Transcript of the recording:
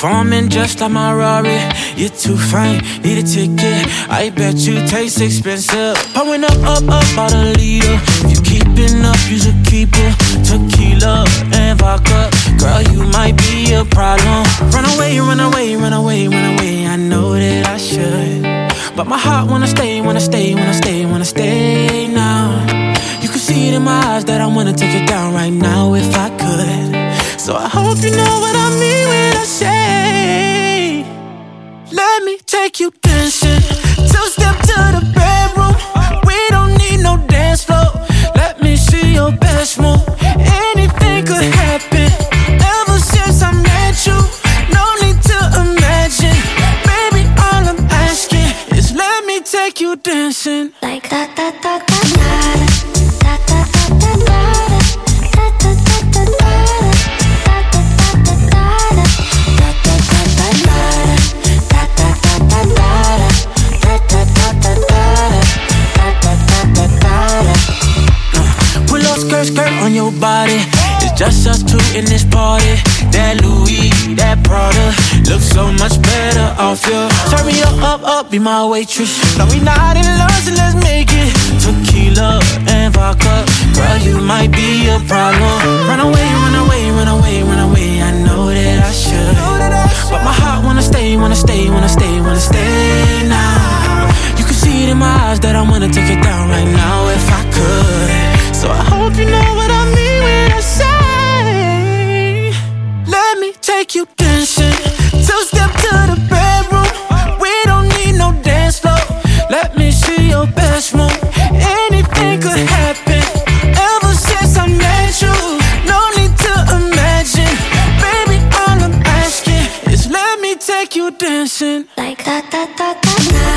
Performing just like my Rari. You're too fine, need a ticket. I bet you taste expensive. Pouring up, about a liter. If you keeping up, you should keep it. Tequila and vodka. Girl, you might be a problem. Run away, run away, run away, run away. I know that I should, but my heart wanna stay, wanna stay, wanna stay, wanna stay now. You can see it in my eyes that I wanna take it down right now if I could. So I hope you know what I mean when I say, let me take you dancing. Two-step to the bedroom. We don't need no dance floor. Let me see your best move. Anything could happen. Ever since I met you, no need to imagine. Baby, all I'm asking is let me take you dancing. Like da da da da da da da da da skirt on your body. It's just us two in this party. That Louis, that Prada looks so much better off you. Turn me up, be my waitress. No, we not in love, so let's make it. Tequila and vodka. Girl, you might be a problem. Run away, run away, run away, run away. I know that I should, but my heart wanna stay, wanna stay, wanna stay, wanna stay now. You can see it in my eyes that I wanna take it down right now if I could. So I hope you know what I mean when I say, let me take you dancing. Two-step to the bedroom. We don't need no dance floor. Let me see your best move. Anything could happen. Ever since I met you, no need to imagine. Baby, all I'm asking is let me take you dancing. like da da da da da.